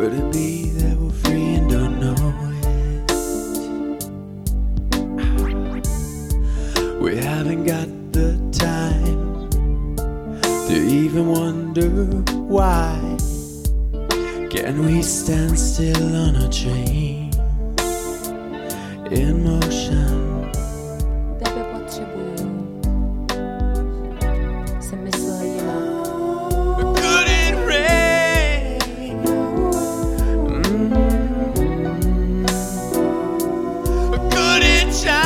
Could it be that we're free and don't know it? We haven't got the time to even wonder why. Can we stand still on a train in motion? Tebe potřebuju. Jsem myslela jinak. Could it rain? Could it shine?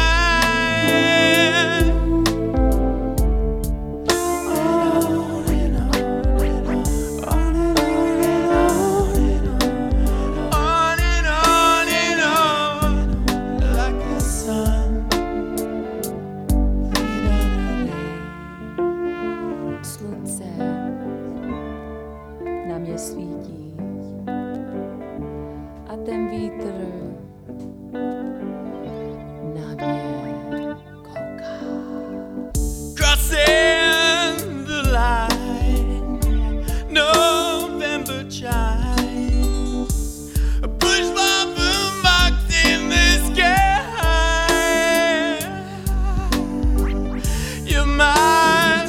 Slunce na mě svítí a ten vítr na mě kouká. Crossing the line, November chimes, a push button marked in the sky. You're mine,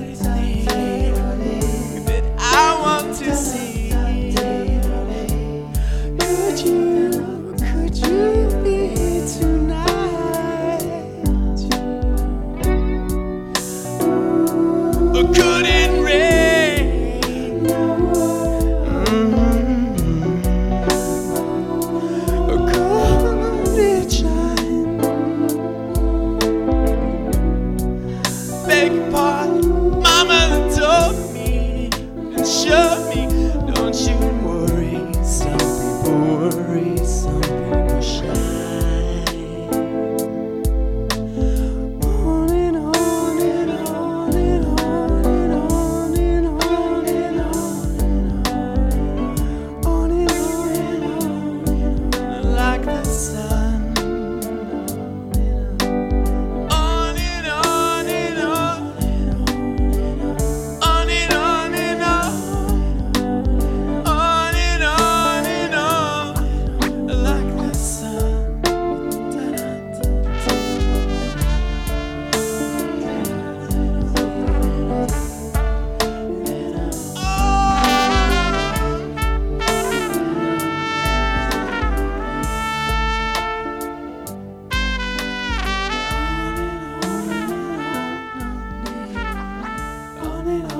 that I want to see. Could you be here tonight? Or could it rain? Or could it shine? Beg your pardon, Mama told me and showed me. Don't you worry, some people worry, some people shine. On and on and on and on and on and on and on and on, like the sun. On and on and on, on and on and on, on and on and on, like the sun. On and on.